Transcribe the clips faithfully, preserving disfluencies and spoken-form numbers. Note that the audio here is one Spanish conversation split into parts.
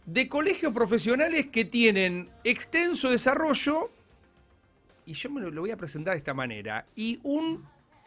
de colegios profesionales que tienen extenso desarrollo, y yo me lo, lo voy a presentar de esta manera, y un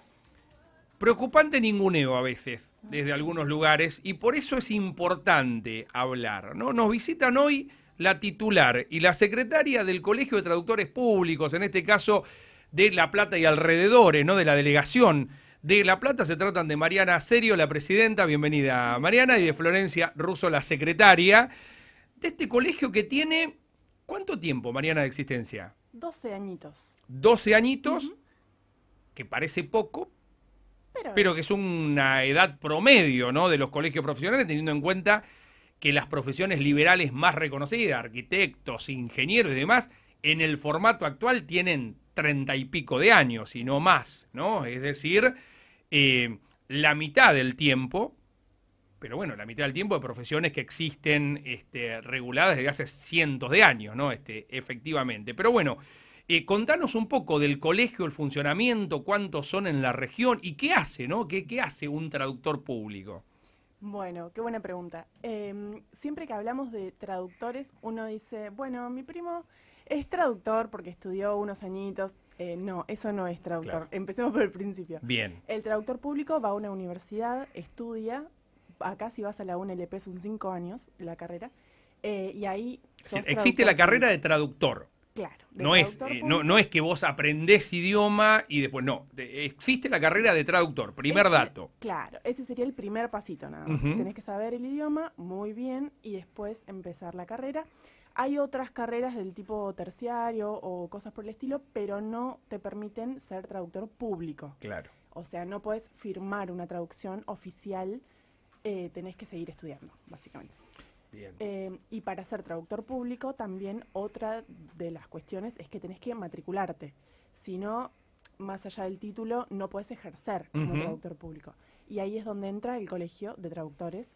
preocupante ninguneo a veces, desde algunos lugares, y por eso es importante hablar, ¿no? Nos visitan hoy la titular y la secretaria del Colegio de Traductores Públicos, en este caso de La Plata y alrededores, ¿no? De la delegación de La Plata. Se tratan de Mariana Serio, la presidenta, bienvenida Mariana, y de Florencia Russo, la secretaria, de este colegio que tiene, ¿cuánto tiempo, Mariana, de existencia? doce añitos. doce añitos, Uh-huh. que parece poco, Pero, pero que es una edad promedio, ¿no? De los colegios profesionales, teniendo en cuenta que las profesiones liberales más reconocidas, arquitectos, ingenieros y demás, en el formato actual tienen treinta y pico de años y no más, ¿no? Es decir, eh, la mitad del tiempo, pero bueno, la mitad del tiempo de profesiones que existen este, reguladas desde hace cientos de años, ¿no? Este, efectivamente. Pero bueno, eh, contanos un poco del colegio, el funcionamiento, cuántos son en la región y qué hace, ¿no? ¿Qué, qué hace un traductor público? bueno, qué buena pregunta. Eh, siempre que hablamos de traductores, uno dice, bueno, mi primo es traductor porque estudió unos añitos. Eh, no, eso no es traductor. Claro. Empecemos por el principio. Bien. El traductor público va a una universidad, estudia. Acá si vas a la U N L P son cinco años la carrera. Eh, y ahí Sí, sos existe la traductor carrera público. de traductor. Claro. de No es, traductor eh, no, público. no es que vos aprendés idioma y después no. De- existe la carrera de traductor, primer Ese- dato. Claro, ese sería el primer pasito nada más. Ujú. Tenés que saber el idioma muy bien y después empezar la carrera. Hay otras carreras del tipo terciario o cosas por el estilo, pero no te permiten ser traductor público. Claro. O sea, no puedes firmar una traducción oficial, eh, tenés que seguir estudiando, básicamente. Bien. Eh, y para ser traductor público, también otra de las cuestiones es que tenés que matricularte. Si no, más allá del título, no puedes ejercer como Ujú. traductor público. Y ahí es donde entra el colegio de traductores.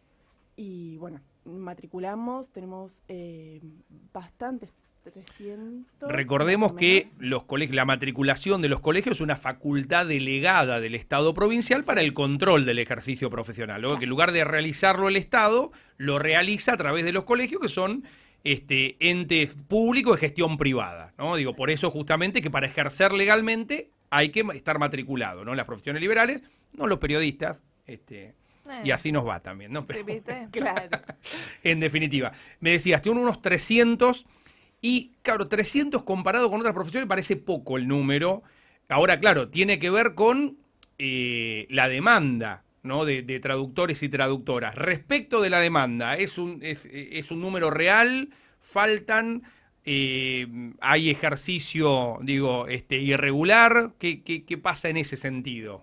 Y bueno, matriculamos, tenemos eh, bastantes, trescientos. Recordemos más o que menos. los colegios, la matriculación de los colegios es una facultad delegada del Estado provincial para el control del ejercicio profesional. ¿No? Claro. Que en lugar de realizarlo el Estado, lo realiza a través de los colegios, que son este, entes públicos de gestión privada. ¿No? Digo, por eso justamente que para ejercer legalmente hay que estar matriculado, ¿no? Las profesiones liberales, no los periodistas, este, y así nos va también, ¿no? Pero, Sí, ¿viste? Claro. en definitiva, me decías, tiene unos trescientos. Y claro, trescientos comparado con otras profesiones parece poco el número. Ahora, claro, tiene que ver con eh, la demanda, ¿no? de, de traductores y traductoras. Respecto de la demanda, ¿es un, es, es un número real? ¿Faltan? Eh, ¿Hay ejercicio, digo, este, irregular? ¿Qué, qué, qué pasa en ese sentido?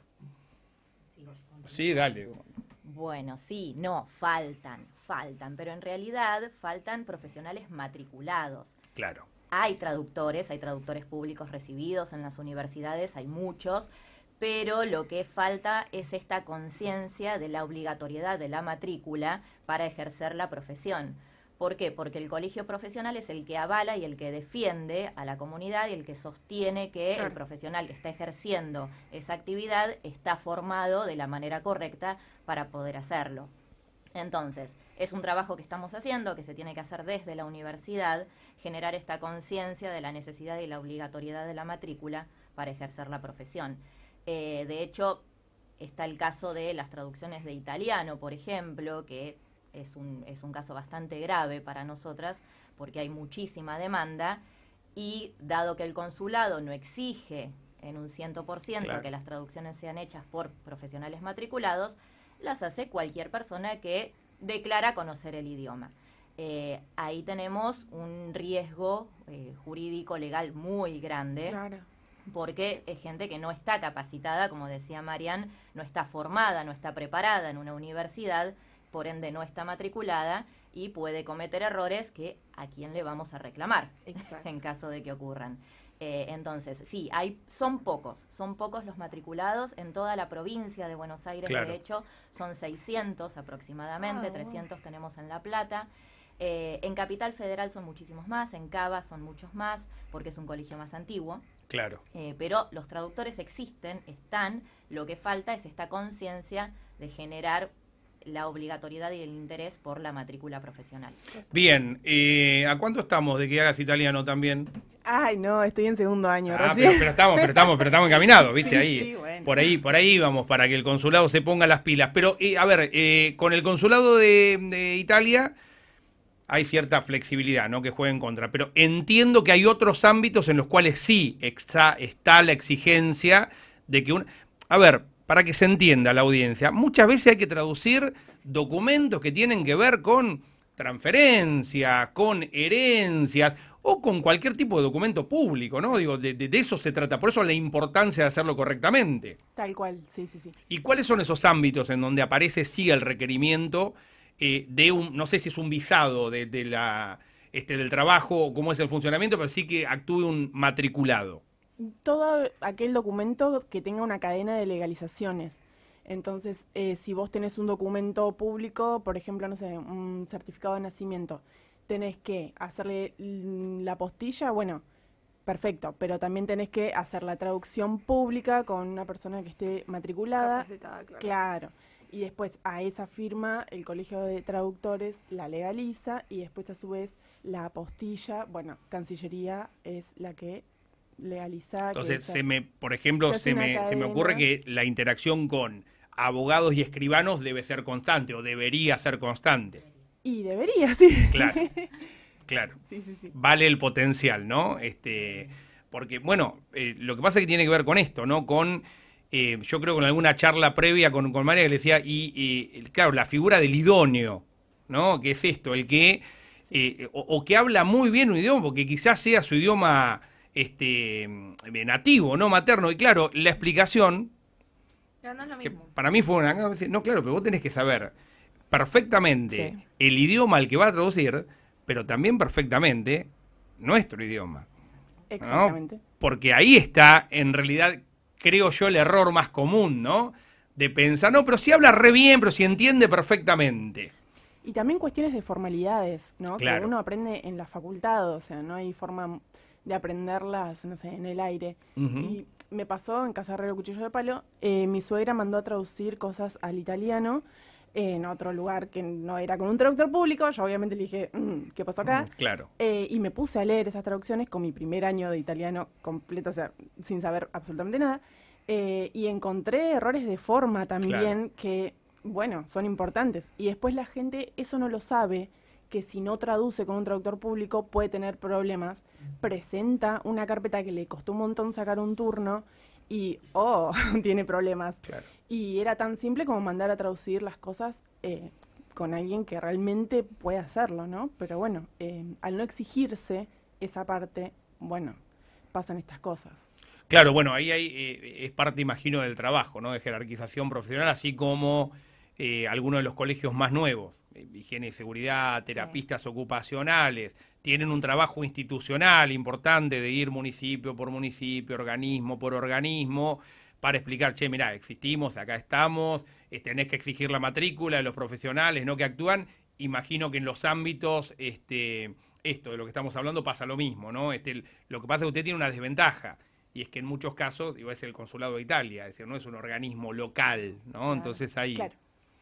Sí, dale. Bueno, sí, no, faltan, faltan, pero en realidad faltan profesionales matriculados. Claro. Hay traductores, hay traductores públicos recibidos en las universidades, hay muchos, pero lo que falta es esta conciencia de la obligatoriedad de la matrícula para ejercer la profesión. ¿Por qué? Porque el colegio profesional es el que avala y el que defiende a la comunidad y el que sostiene que Claro. el profesional que está ejerciendo esa actividad está formado de la manera correcta para poder hacerlo. Entonces, es un trabajo que estamos haciendo, que se tiene que hacer desde la universidad, generar esta conciencia de la necesidad y la obligatoriedad de la matrícula para ejercer la profesión. Eh, de hecho, está el caso de las traducciones de italiano, por ejemplo, que es un, es un caso bastante grave para nosotras porque hay muchísima demanda y dado que el consulado no exige en un cien por ciento Claro. que las traducciones sean hechas por profesionales matriculados, las hace cualquier persona que declara conocer el idioma. Eh, ahí tenemos un riesgo eh, jurídico legal muy grande. Claro. Porque es gente que no está capacitada, como decía Marian, no está formada, no está preparada en una universidad, por ende no está matriculada y puede cometer errores que a quién le vamos a reclamar Exacto. en caso de que ocurran. Eh, entonces, sí, hay, son pocos, son pocos los matriculados en toda la provincia de Buenos Aires, Claro. de hecho, son seiscientos aproximadamente, Ah, bueno. trescientos tenemos en La Plata. Eh, en Capital Federal son muchísimos más, en Cava son muchos más, porque es un colegio más antiguo. Claro. Eh, pero los traductores existen, están, lo que falta es esta conciencia de generar la obligatoriedad y el interés por la matrícula profesional. Bien, eh, ¿a cuánto estamos de que hagas italiano también? Ay, no, estoy en segundo año. Ah, recién. pero, pero estamos, pero estamos, pero estamos encaminados, ¿viste? Sí, ahí, sí, bueno. por ahí, por ahí vamos, para que el consulado se ponga las pilas. Pero, eh, a ver, eh, con el consulado de, de Italia hay cierta flexibilidad, ¿no? Que juega en contra. Pero entiendo que hay otros ámbitos en los cuales sí está, está la exigencia de que un... A ver, para que se entienda la audiencia, muchas veces hay que traducir documentos que tienen que ver con transferencias, con herencias o con cualquier tipo de documento público, ¿no? Digo, de, de, de eso se trata. Por eso la importancia de hacerlo correctamente. Tal cual, sí, sí, sí. ¿Y cuáles son esos ámbitos en donde aparece sí el requerimiento eh, de un, no sé si es un visado de, de la, este, del trabajo o cómo es el funcionamiento, pero sí que actúe un matriculado? Todo aquel documento que tenga una cadena de legalizaciones. Entonces, eh, si vos tenés un documento público, por ejemplo, no sé, un certificado de nacimiento, tenés que hacerle la postilla, bueno, perfecto, pero también tenés que hacer la traducción pública con una persona que esté matriculada. Capacitada, claro. Claro. Y después a esa firma el Colegio de Traductores la legaliza y después a su vez la apostilla, bueno, Cancillería es la que legaliza. Entonces, que se me, por ejemplo, se hace se una me, se me cadena. ocurre que la interacción con abogados y escribanos debe ser constante o debería ser constante. Y debería, sí. Claro, claro. Sí, sí, sí. Vale el potencial, ¿no? Este, porque, bueno, eh, lo que pasa es que tiene que ver con esto, ¿no? Con, eh, yo creo con alguna charla previa con, con María que le decía, y, y claro, la figura del idóneo, ¿no? Que es esto, el que, eh, o, o que habla muy bien un idioma, porque quizás sea su idioma este, nativo, ¿no? Materno. Y claro, la explicación, Ya no es lo que mismo. para mí fue una... No, claro, pero vos tenés que saber perfectamente Sí. el idioma al que va a traducir, pero también perfectamente nuestro idioma. ¿No? Exactamente. Porque ahí está, en realidad, creo yo, el error más común, ¿no? De pensar, no, pero si habla re bien, pero si entiende perfectamente. Y también cuestiones de formalidades, ¿no? Claro. Que uno aprende en la facultad, o sea, no hay forma de aprenderlas, no sé, en el aire. Ujú. Y me pasó en Casa Herrero Cuchillo de Palo, eh, mi suegra mandó a traducir cosas al italiano eh, en otro lugar que no era con un traductor público. Yo obviamente le dije, mm, ¿qué pasó acá? Mm, claro. Eh, y me puse a leer esas traducciones con mi primer año de italiano completo, o sea, sin saber absolutamente nada. Eh, y encontré errores de forma también que, bueno, son importantes. Y después la gente eso no lo sabe, que si no traduce con un traductor público puede tener problemas. Presenta una carpeta que le costó un montón sacar un turno y, oh, tiene problemas. Claro. Y era tan simple como mandar a traducir las cosas eh, con alguien que realmente puede hacerlo, ¿no? Pero bueno, eh, al no exigirse esa parte, bueno, pasan estas cosas. Claro, bueno, ahí hay, eh, es parte, imagino, del trabajo, ¿no? De jerarquización profesional, así como eh, algunos de los colegios más nuevos, eh, higiene y seguridad, terapistas ocupacionales, tienen un trabajo institucional importante de ir municipio por municipio, organismo por organismo, para explicar, che, mirá, existimos, acá estamos, eh, tenés que exigir la matrícula de los profesionales, ¿no? Que actúan. Imagino que en los ámbitos, este, esto de lo que estamos hablando pasa lo mismo, ¿no? Este, el- lo que pasa es que usted tiene una desventaja. Y es que en muchos casos, digo, es el Consulado de Italia, es decir, no es un organismo local, ¿no? Claro, Entonces ahí claro.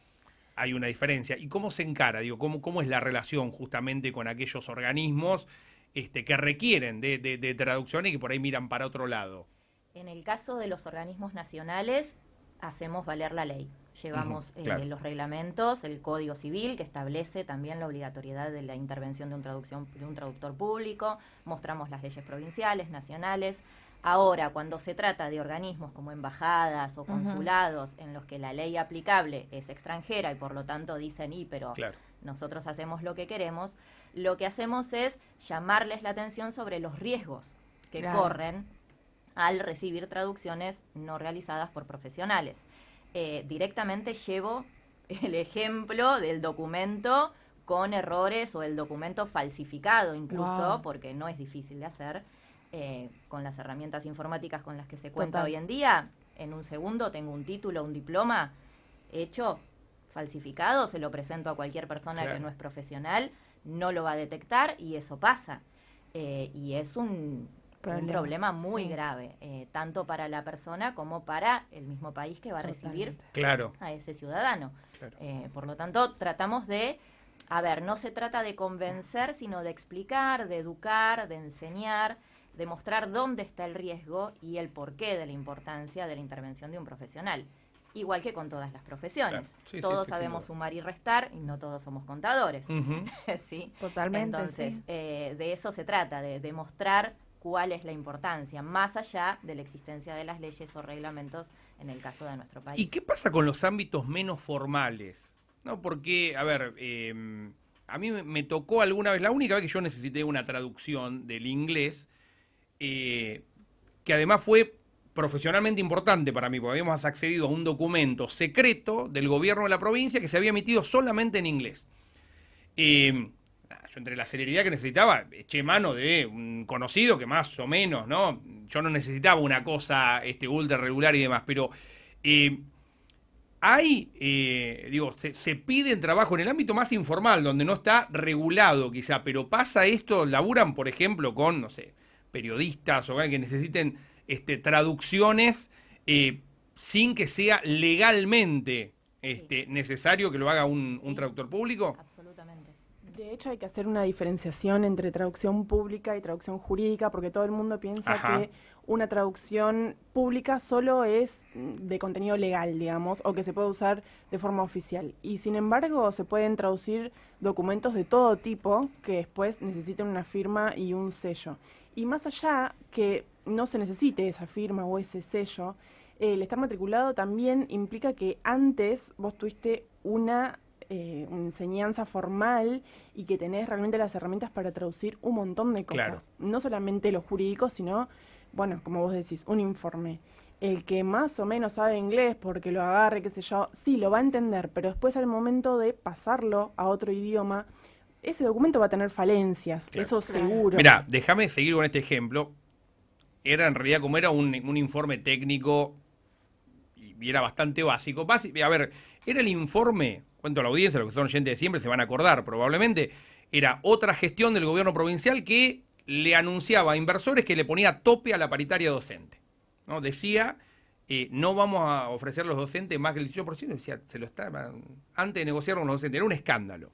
hay una diferencia. ¿Y cómo se encara? Digo, ¿cómo, cómo es la relación justamente con aquellos organismos este, que requieren de, de, de traducción y que por ahí miran para otro lado? En el caso de los organismos nacionales, hacemos valer la ley. Llevamos Ujú, claro. eh, los reglamentos, el Código Civil, que establece también la obligatoriedad de la intervención de un, traducción, de un traductor público, mostramos las leyes provinciales, nacionales. Ahora, cuando se trata de organismos como embajadas o consulados, en los que la ley aplicable es extranjera y por lo tanto dicen, y pero Claro. nosotros hacemos lo que queremos, lo que hacemos es llamarles la atención sobre los riesgos que Claro. corren al recibir traducciones no realizadas por profesionales. Eh, directamente llevo el ejemplo del documento con errores o el documento falsificado incluso, Wow. porque no es difícil de hacer, eh, con las herramientas informáticas con las que se cuenta Total. hoy en día. En un segundo tengo un título, un diploma hecho, falsificado, se lo presento a cualquier persona Claro. que no es profesional, no lo va a detectar y eso pasa. Eh, y es un un problema muy sí. grave, eh, tanto para la persona como para el mismo país que va a Totalmente. recibir claro. a ese ciudadano. Claro. Eh, por lo tanto, tratamos de, a ver, no se trata de convencer, sino de explicar, de educar, de enseñar, de mostrar dónde está el riesgo y el porqué de la importancia de la intervención de un profesional. Igual que con todas las profesiones. Claro. Sí, todos sí, sí, sabemos sumar y restar y no todos somos contadores. Uh-huh. ¿Sí? Totalmente. Entonces, sí. eh, de eso se trata, de demostrar cuál es la importancia, más allá de la existencia de las leyes o reglamentos en el caso de nuestro país. ¿Y qué pasa con los ámbitos menos formales? No, porque, a ver, eh, a mí me tocó alguna vez, la única vez que yo necesité una traducción del inglés, eh, que además fue profesionalmente importante para mí, porque habíamos accedido a un documento secreto del gobierno de la provincia que se había emitido solamente en inglés. Eh, yo entre la celeridad que necesitaba, eché mano de un conocido que más o menos, ¿no? Yo no necesitaba una cosa este, ultra regular y demás, pero eh, hay, eh, digo, se, se pide trabajo en el ámbito más informal, donde no está regulado quizá, pero pasa esto, laburan, por ejemplo, con, no sé, periodistas o que necesiten este, traducciones eh, sin que sea legalmente este, sí. necesario que lo haga un, sí. un traductor público. Absolutamente. De hecho, hay que hacer una diferenciación entre traducción pública y traducción jurídica, porque todo el mundo piensa Ajá. que una traducción pública solo es de contenido legal, digamos, o que se puede usar de forma oficial. Y sin embargo, se pueden traducir documentos de todo tipo que después necesiten una firma y un sello. Y más allá que no se necesite esa firma o ese sello, eh, el estar matriculado también implica que antes vos tuviste una Eh, una enseñanza formal y que tenés realmente las herramientas para traducir un montón de cosas. Claro. No solamente lo jurídico, sino, bueno, como vos decís, un informe. El que más o menos sabe inglés porque lo agarre, qué sé yo, sí, lo va a entender, pero después al momento de pasarlo a otro idioma, ese documento va a tener falencias, claro. eso claro. seguro. Mirá, déjame seguir con este ejemplo. Era en realidad como era un, un informe técnico y era bastante básico. Básico. A ver, era el informe... cuento a la audiencia, los que son oyentes de siempre se van a acordar probablemente, era otra gestión del gobierno provincial que le anunciaba a inversores que le ponía tope a la paritaria docente. ¿No? Decía, eh, no vamos a ofrecer a los docentes más que el dieciocho por ciento, decía, se lo estaban, antes de negociar con los docentes, era un escándalo.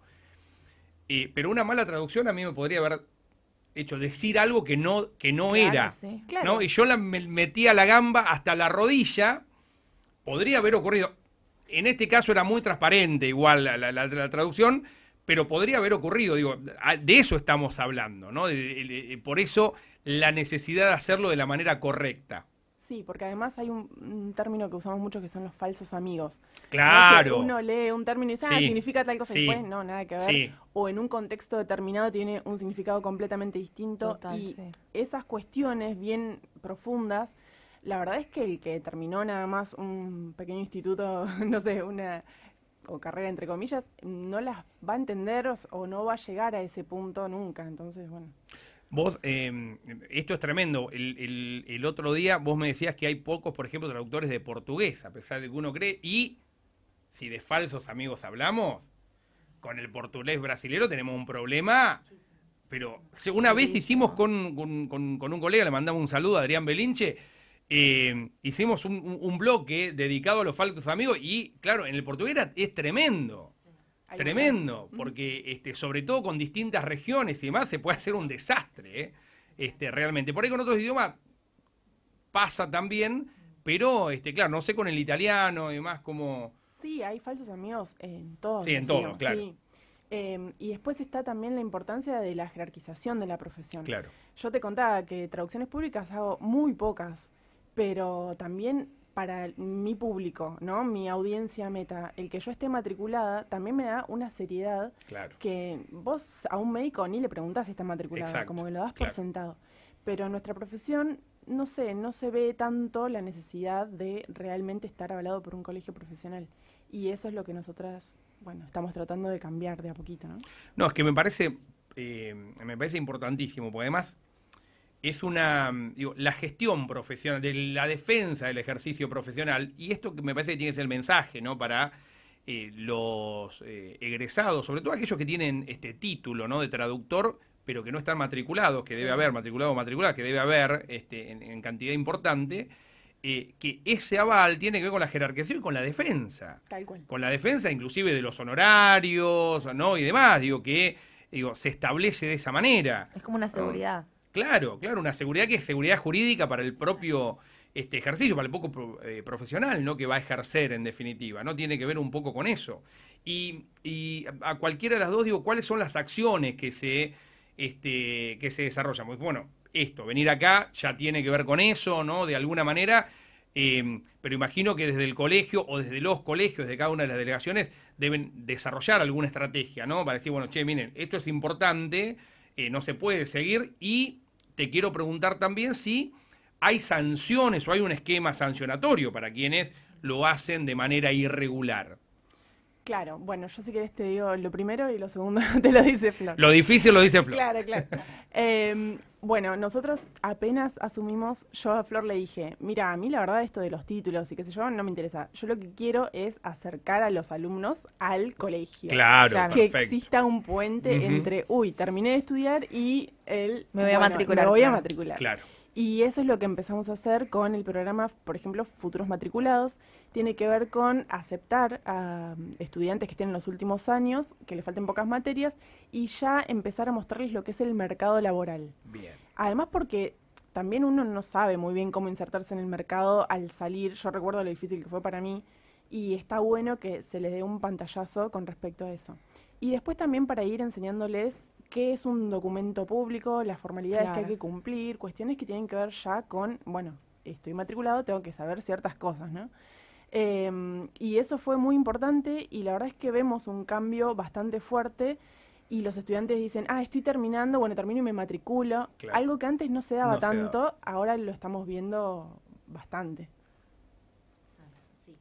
Eh, pero una mala traducción a mí me podría haber hecho decir algo que no, que no claro, era. Sí. Claro. ¿No? Y yo la, me metía la gamba hasta la rodilla, podría haber ocurrido... En este caso era muy transparente igual la, la, la, la traducción, pero podría haber ocurrido, digo, de eso estamos hablando, ¿no? De, de, de, por eso la necesidad de hacerlo de la manera correcta. Sí, porque además hay un, un término que usamos mucho que son los falsos amigos. Claro. ¿No? Que uno lee un término y dice, ah, sí. significa tal cosa, sí. y después no, nada que ver. Sí. O en un contexto determinado tiene un significado completamente distinto. Total, y sí. esas cuestiones bien profundas, la verdad es que el que terminó nada más un pequeño instituto, no sé, una o carrera entre comillas, no las va a entender o, o no va a llegar a ese punto nunca. Entonces, bueno. Vos, eh, esto es tremendo. El, el, el otro día vos me decías que hay pocos, por ejemplo, traductores de portugués, a pesar de que uno cree. Y si de falsos amigos hablamos, con el portugués brasilero tenemos un problema. Pero una vez hicimos con, con, con, con un colega, le mandamos un saludo a Adrián Belinche. Eh, hicimos un, un, un bloque dedicado a los falsos amigos y, claro, en el portugués es tremendo, sí. tremendo, porque este, sobre todo con distintas regiones y demás se puede hacer un desastre, ¿eh? este, realmente. Por ahí con otros idiomas pasa también, pero, este, claro, no sé con el italiano y demás como... Sí, hay falsos amigos en todos. Sí, en todo, claro. Sí. Eh, y después está también la importancia de la jerarquización de la profesión. Claro. Yo te contaba que traducciones públicas hago muy pocas, pero también para mi público, ¿no? Mi audiencia meta, el que yo esté matriculada también me da una seriedad claro. que vos a un médico ni le preguntás si está matriculado, Exacto. como que lo das claro. por sentado. Pero en nuestra profesión, no sé, no se ve tanto la necesidad de realmente estar avalado por un colegio profesional. Y eso es lo que nosotras, bueno, estamos tratando de cambiar de a poquito, ¿no? No, es que me parece, eh, me parece importantísimo, porque además es una, digo, la gestión profesional, de la defensa del ejercicio profesional, y esto que me parece que tiene que ser el mensaje, ¿no? Para eh, los eh, egresados, sobre todo aquellos que tienen este título, ¿no? De traductor, pero que no están matriculados, que sí. debe haber, matriculados o matriculadas, que debe haber este, en, en cantidad importante, eh, que ese aval tiene que ver con la jerarquización y con la defensa. Tal cual. Con la defensa inclusive de los honorarios, ¿no? Y demás, digo, que digo, se establece de esa manera. Es como una seguridad. ¿No? Claro, claro, una seguridad que es seguridad jurídica para el propio este, ejercicio, para el poco pro, eh, profesional, ¿no? Que va a ejercer en definitiva, ¿no? Tiene que ver un poco con eso. Y, y a cualquiera de las dos digo, ¿cuáles son las acciones que se, este, que se desarrollan? Pues bueno, esto, venir acá ya tiene que ver con eso, ¿no? De alguna manera, eh, pero imagino que desde el colegio o desde los colegios de cada una de las delegaciones deben desarrollar alguna estrategia, ¿no? Para decir, bueno, che, miren, esto es importante, eh, no se puede seguir, y te quiero preguntar también si hay sanciones o hay un esquema sancionatorio para quienes lo hacen de manera irregular. Claro, bueno, yo si querés te digo lo primero y lo segundo te lo dice Flor. Lo difícil lo dice Flor. Claro, claro. eh, bueno, nosotros apenas asumimos, yo a Flor le dije, mira, a mí la verdad esto de los títulos y qué sé yo, no me interesa. Yo lo que quiero es acercar a los alumnos al colegio. Claro, claro. Que Perfecto. exista un puente uh-huh. entre, uy, terminé de estudiar y el... Me voy bueno, a matricular. Me voy claro. a matricular. Claro. Y eso es lo que empezamos a hacer con el programa, por ejemplo, Futuros Matriculados. Tiene que ver con aceptar a estudiantes que estén en los últimos años, que les falten pocas materias, y ya empezar a mostrarles lo que es el mercado laboral. Bien. Además porque también uno no sabe muy bien cómo insertarse en el mercado al salir. Yo recuerdo lo difícil que fue para mí, y está bueno que se les dé un pantallazo con respecto a eso. Y después también para ir enseñándoles qué es un documento público, las formalidades claro. que hay que cumplir, cuestiones que tienen que ver ya con, bueno, estoy matriculado, tengo que saber ciertas cosas, ¿no? Eh, y eso fue muy importante, y la verdad es que vemos un cambio bastante fuerte, y los estudiantes dicen, ah, estoy terminando, bueno, termino y me matriculo. Claro. Algo que antes no se daba no tanto, se daba. Ahora lo estamos viendo bastante. Sí.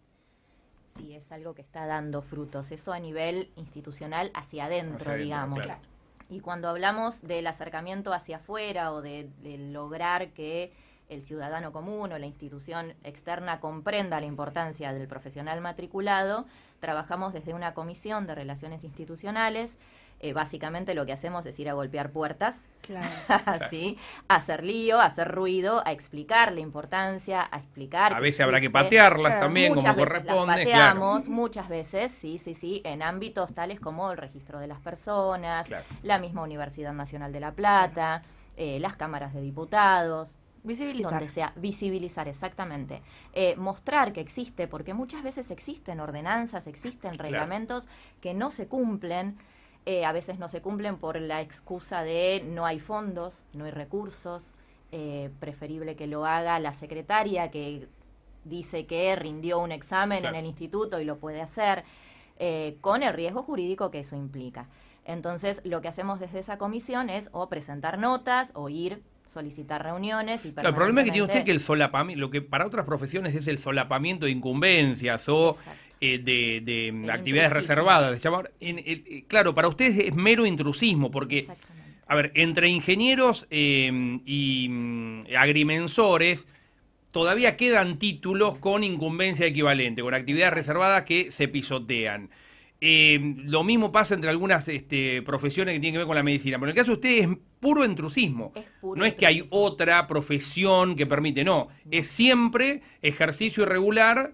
Sí, es algo que está dando frutos. Eso a nivel institucional hacia adentro, hacia digamos. Adentro, claro. Y cuando hablamos del acercamiento hacia afuera o de, de lograr que el ciudadano común o la institución externa comprenda la importancia del profesional matriculado, trabajamos desde una comisión de relaciones institucionales. Eh, básicamente lo que hacemos es ir a golpear puertas, claro. ¿sí? A hacer lío, a hacer ruido, a explicar la importancia, a explicar... A veces habrá que patearlas claro. también, muchas como veces corresponde. Las pateamos, claro. muchas veces, sí, sí, sí, en ámbitos tales como el registro de las personas, claro. la misma Universidad Nacional de La Plata, eh, las cámaras de diputados... Visibilizar. Donde sea, visibilizar, exactamente. Eh, mostrar que existe, porque muchas veces existen ordenanzas, existen reglamentos claro. que no se cumplen. Eh, a veces no se cumplen por la excusa de no hay fondos, no hay recursos, eh, preferible que lo haga la secretaria que dice que rindió un examen claro. en el instituto y lo puede hacer, eh, con el riesgo jurídico que eso implica. Entonces, lo que hacemos desde esa comisión es o presentar notas o ir, solicitar reuniones. Y claro, el problema que tiene usted es que el solapamiento, lo que para otras profesiones es el solapamiento de incumbencias o... Exacto. Eh, de, de actividades intrusismo. reservadas. En, el, claro, para ustedes es mero intrusismo, porque, a ver, entre ingenieros eh, y mm, agrimensores todavía quedan títulos con incumbencia equivalente, con actividades reservadas que se pisotean. Eh, lo mismo pasa entre algunas este, profesiones que tienen que ver con la medicina, pero en el caso de ustedes es puro intrusismo. Es puro no es que hay otra profesión que permite, no, no. Es siempre ejercicio irregular.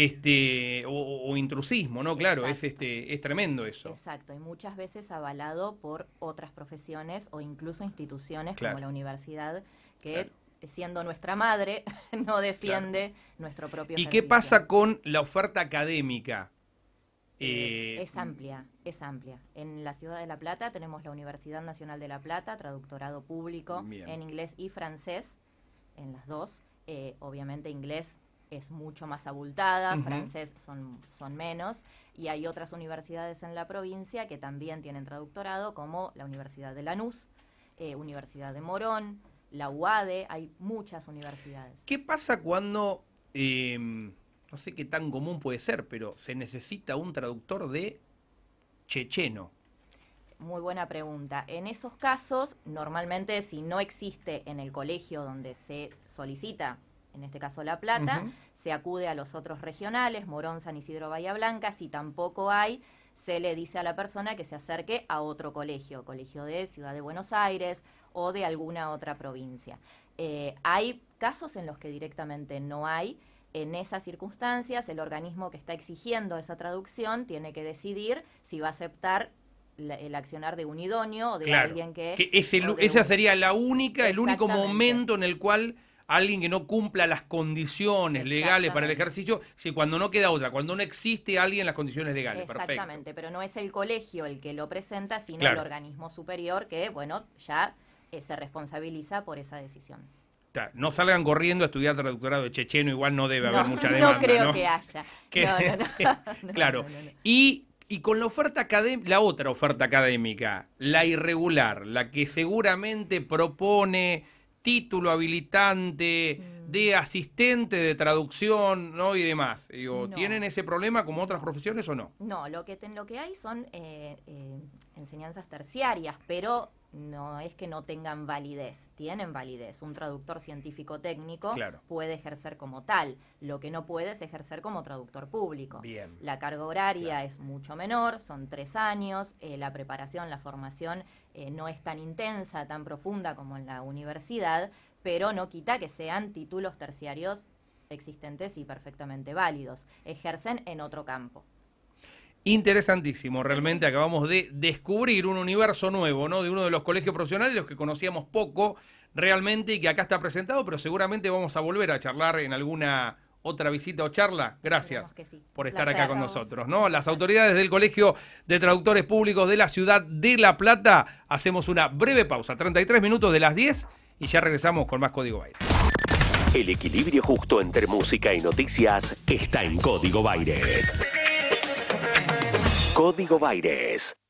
Este o, o intrusismo, ¿no? Claro, es este es tremendo eso. Exacto, y muchas veces avalado por otras profesiones o incluso instituciones claro. como la universidad, que claro. siendo nuestra madre, no defiende claro. nuestro propio ¿Y ejercicio. qué pasa con la oferta académica? Eh, eh, es amplia, es amplia. En la ciudad de La Plata tenemos la Universidad Nacional de La Plata, traductorado público Bien. en inglés y francés, en las dos. Eh, obviamente inglés es mucho más abultada, uh-huh. francés son, son menos, y hay otras universidades en la provincia que también tienen traductorado, como la Universidad de Lanús, eh, Universidad de Morón, la U A D E, hay muchas universidades. ¿Qué pasa cuando, eh, no sé qué tan común puede ser, pero se necesita un traductor de checheno? Muy buena pregunta. En esos casos, normalmente si no existe en el colegio donde se solicita, en este caso La Plata, uh-huh. se acude a los otros regionales, Morón, San Isidro, Bahía Blanca. Si tampoco hay, se le dice a la persona que se acerque a otro colegio, colegio de Ciudad de Buenos Aires o de alguna otra provincia. Eh, hay casos en los que directamente no hay. En esas circunstancias, el organismo que está exigiendo esa traducción tiene que decidir si va a aceptar la, el accionar de un idóneo o de Claro, alguien que... que ese, o de esa un- sería la única, el único Exactamente. momento en el cual alguien que no cumpla las condiciones legales para el Exactamente. ejercicio, si cuando no queda otra, cuando no existe alguien en las condiciones legales. Exactamente, Perfecto. pero no es el colegio el que lo presenta, sino Claro. el organismo superior que, bueno, ya eh, se responsabiliza por esa decisión. Ta, No salgan corriendo a estudiar traductorado de checheno, igual no debe No, haber mucha no demanda. creo ¿no? que haya. Que- No, no, no. No, claro. no, no, no. Y, y con la oferta académica, la otra oferta académica, la irregular, la que seguramente propone título habilitante Mm. de asistente de traducción, ¿no? Y demás. Digo, No. ¿tienen ese problema como otras profesiones o no? No, lo que, ten- lo que hay son eh, eh, enseñanzas terciarias, pero no es que no tengan validez, tienen validez. Un traductor científico técnico Claro. puede ejercer como tal, lo que no puede es ejercer como traductor público. Bien. La carga horaria Claro. es mucho menor, son tres años, eh, la preparación, la formación eh, no es tan intensa, tan profunda como en la universidad, pero no quita que sean títulos terciarios existentes y perfectamente válidos. Ejercen en otro campo. Interesantísimo, realmente acabamos de descubrir un universo nuevo, ¿no? De uno de los colegios profesionales, los que conocíamos poco realmente y que acá está presentado, pero seguramente vamos a volver a charlar en alguna otra visita o charla. Gracias Esperemos que sí. por Un estar placer. acá con nosotros, ¿no? Las autoridades del Colegio de Traductores Públicos de la Ciudad de La Plata, hacemos una breve pausa, treinta y tres minutos de las diez y ya regresamos con más Código Baires. El equilibrio justo entre música y noticias está en Código Baires. Código Baires.